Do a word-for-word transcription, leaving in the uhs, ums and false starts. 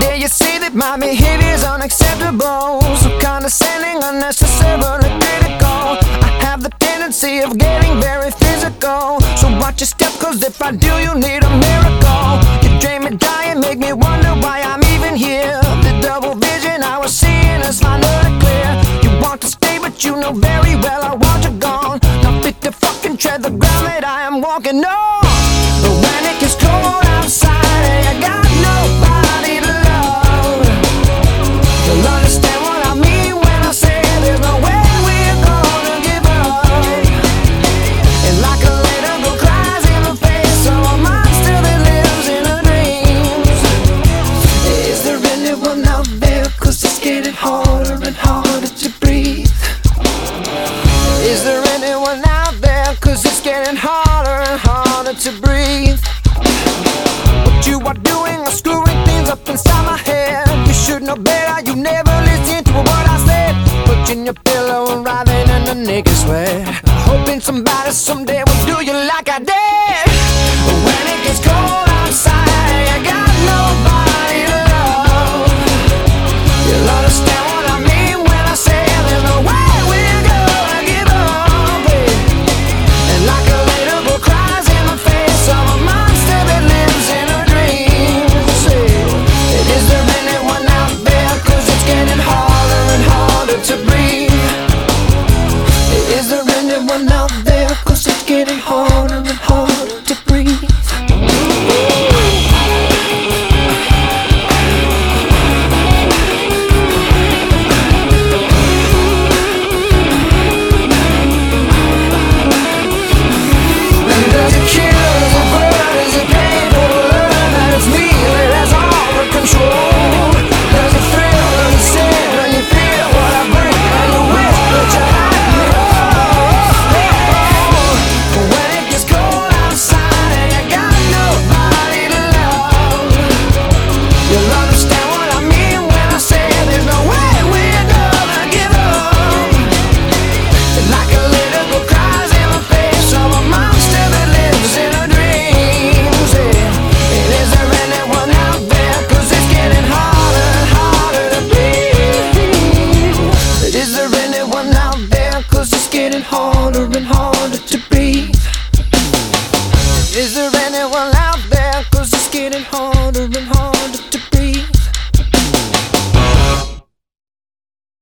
dare you say that my behavior's unacceptable? So condescending, unnecessarily critical. I have the tendency of getting very physical, so watch your step, cause if I do, you need a miracle. You drain me dry and make me wonder why I'm even here. The double vision I was seeing is finally clear. You want to stay, but you know very well I want you gone. Not fit to fucking tread the ground that I am walking on. But when it gets cold outside and I got nobody to love, you'll understand what I mean when I say there's no way we're gonna give up. And like a little girl cries in the face of a monster that lives in her dreams. Is there anyone out there? Cause it's getting harder and harder to breathe. Is there anyone out there? Cause it's getting harder and harder to breathe. What you are doing is screwing things up inside my head. You should know better, you never listen to what I said. Pushing your pillow and writhing in the naked sweat, hoping somebody someday will do you like I did. But when it gets cold outside, I got nobody to love. You'll understand what I mean when I say there's no way we're gonna give up, yeah. And like a little girl cries in the face of a monster that lives in her dreams, yeah. Is there anyone out there? Cause it's getting harder and harder to breathe. Is there anyone out there? Cause it's getting harder and harder to breathe. Harder and harder to breathe. Is there anyone